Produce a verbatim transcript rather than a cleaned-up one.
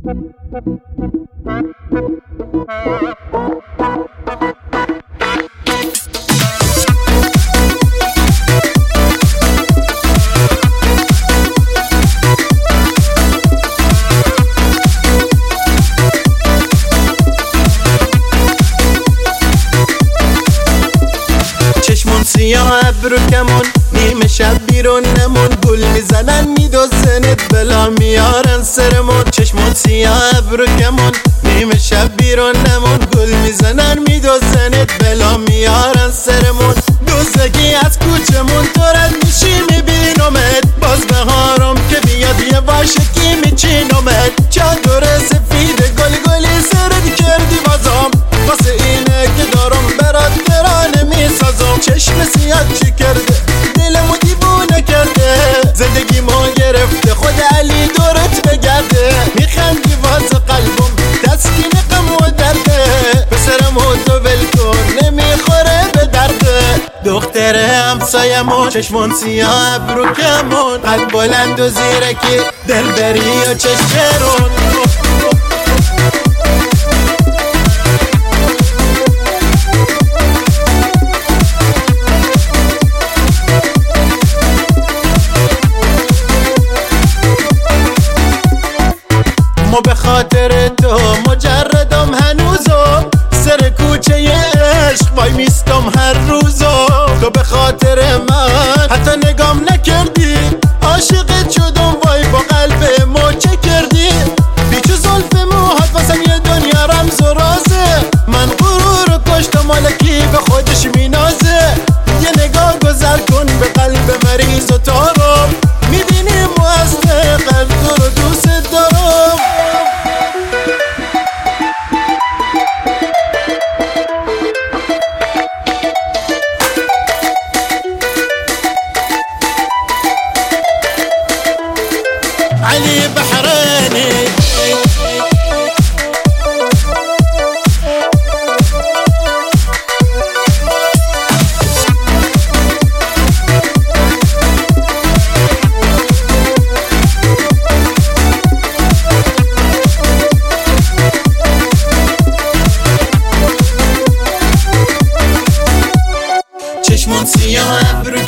سیاه ابرو کمون نیمه شب بیرون نمون گل میزنن میدوزنت بلا میارن سرمون چشمون سیاه ابرو کمون نیمه شب بیرون نمون گل میزنن میدوزنت بلا میارن سرمون دوزگی از کوچمون تو رد میشی میبینمت باز بهارم که بیاد یه واشکی میچینمت چادر سفید گل گلی سرد کردی بازم واسه اینه که دارم برات ترانه میسازم چشم سیاد چی کرده دلمو دیوونه کرده زندگیمو گرفته خود علی دورت بگرده میخندی واسه قلبم تسکین غم و درده پسرمو تو ول کن نمیخوره به درده دختر همسایمون چشمون سیاه ابرو کمون قد بلند و زیرکی دلبری و چشمرون ما به خاطر تو مجردم هنوزم سر کوچه عشق وای میستم هر روزم تو به خاطر من حتی نگام نکردی عاشقت شدم وای با قلب ما چه کردی بیچو زلف موهات واسم یه دنیا رمز و رازه من غرور رو کشتم مالکی به خودش مینازه یه نگاه گذر کن به قلب مریض و تارم میبینی موزد قلب تو رو دوست دارم علي بحراني چشمون سیاه ابرو